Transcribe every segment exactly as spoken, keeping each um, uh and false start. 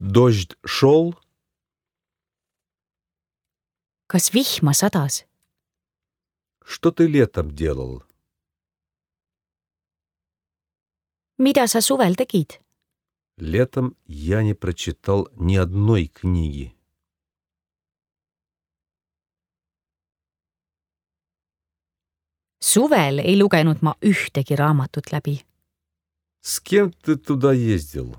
Дождь шел. Kas vihma sadas? Что ты летом делал? Mida sa suvel tegid? Летом я не прочитал ни одной книги. Suvel ei lugenud ma ühtegi raamatut läbi. С кем ты туда ездил?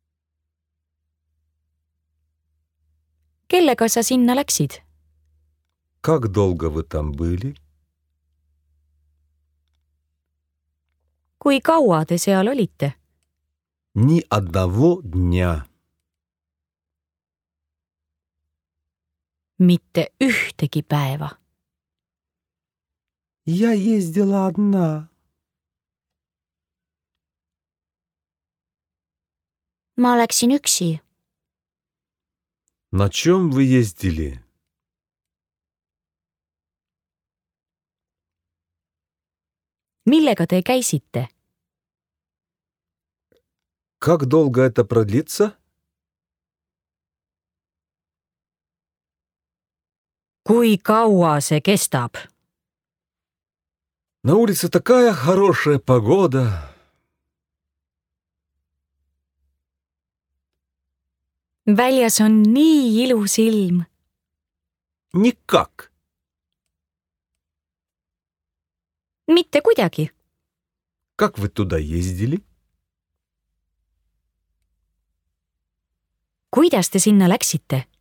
Kellega sa sinna läksid? Как долго вы там были? Kui kaua te seal olite? Ни одного дня. Mitte ühtegi päeva. Я ездила одна. Ma läksin üksi. На чем вы ездили? Millega te käisite? Как долго это продлится? Kui kaua see kestab? На улице такая хорошая погода. Väljas on nii ilus ilm. Никак. Mitte kuidagi. Как вы туда ездили? Kuidas te sinna läksite?